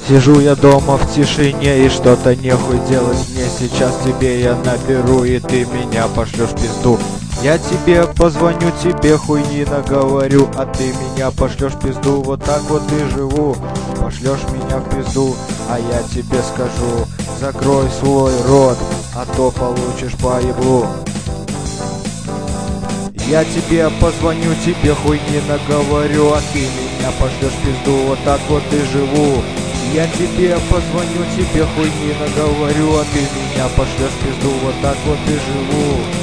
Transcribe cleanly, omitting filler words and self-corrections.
Сижу я дома в тишине и что-то нехуй делать мне. Сейчас тебе я наберу и ты меня пошлешь в пизду. Я тебе позвоню, тебе хуйни наговорю, а ты меня пошлешь в пизду. Вот так вот и живу, пошлешь меня в пизду. А я тебе скажу, закрой свой рот, а то получишь по еблу. Я тебе позвоню, тебе хуйни наговорю, а ты меня пошлешь в пизду. Вот так вот и живу. Я тебе позвоню, тебе хуйни наговорю, а ты меня пошлешь в пизду. Вот так вот и живу.